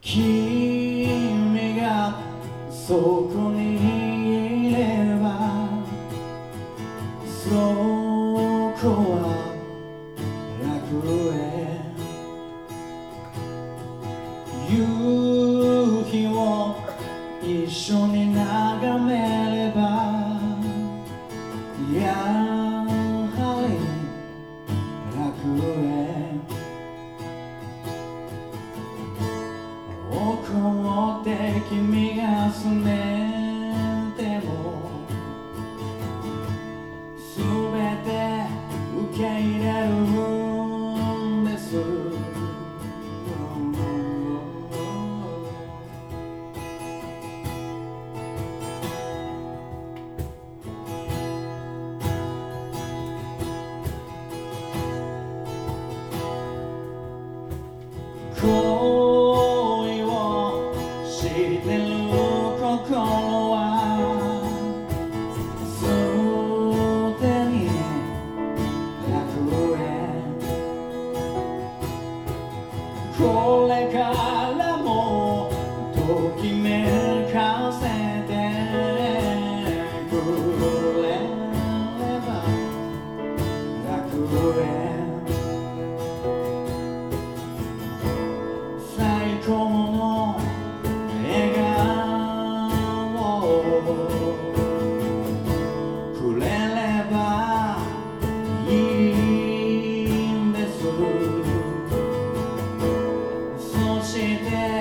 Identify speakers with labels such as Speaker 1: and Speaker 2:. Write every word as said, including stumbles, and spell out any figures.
Speaker 1: 君がそこにいればそこは楽園夕日を一緒に眺めればやはり楽園怒って君がすねてもすべて受け入れるんです恋をしてる心はすでに楽園これからもときめかせてくれれば楽園最高の笑顔をくれればいいんですそして